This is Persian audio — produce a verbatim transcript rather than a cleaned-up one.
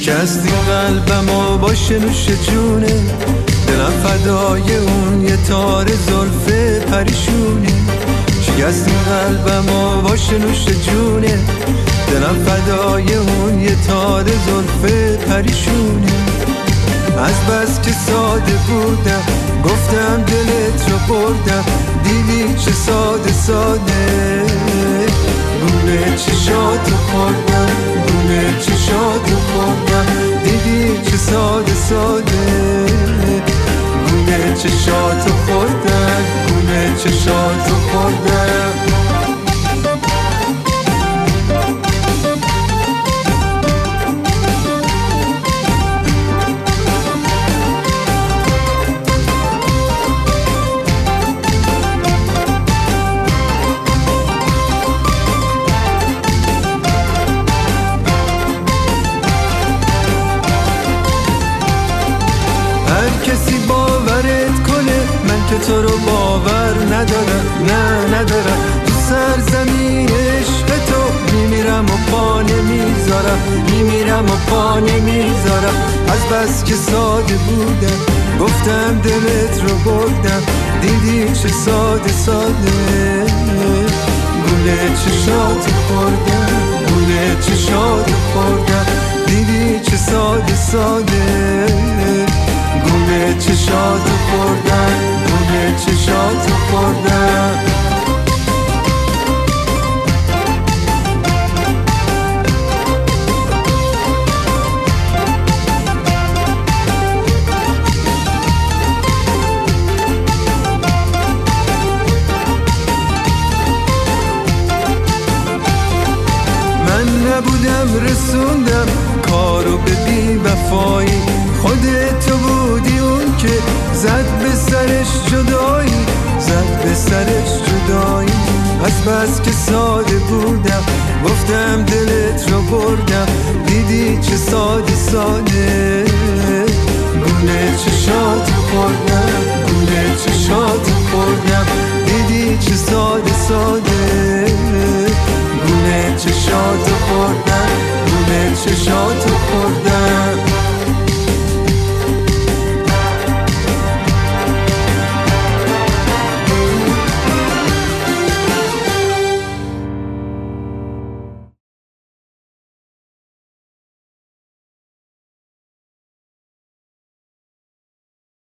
شکستی قلبم و با شنوش جونه، دلم فدای اون یه تار زلفه پریشونه. شکستی قلبم و با شنوش جونه، دلم فدای اون یه تار زلفه پریشونه. از بس که ساده بودم گفتم دلت رو بردم، دیدی چه ساده ساده گونه چشاتو خوردم، گونه چشاتو خوردم. دیدی چه ساده ساده گونه چشاتو خوردم، گونه چشاتو خوردم. کسی باورت کنه من که تو رو باور ندارم، نه ندارم. تو سرزمین عشق تو میمیرم و پا نمیذارم، میمیرم و پا نمیذارم. از بس که ساده بودم گفتم دلت رو بردم، دیدی چه ساده ساده گونه چشاتو خوردم، گونه چشاتو خوردم. دیدی چه ساده ساده گونه چشاتو خوردم، گونه چشاتو خوردم. من نبودم رسوندم کارو به بی وفایی، خودت بودی اون که زد به سرش جدایی، زد به سرش جدایی. از بس که ساده بودم گفتم دلت رو بردم، دیدی چه ساده ساده گونه چشاتو خوردم،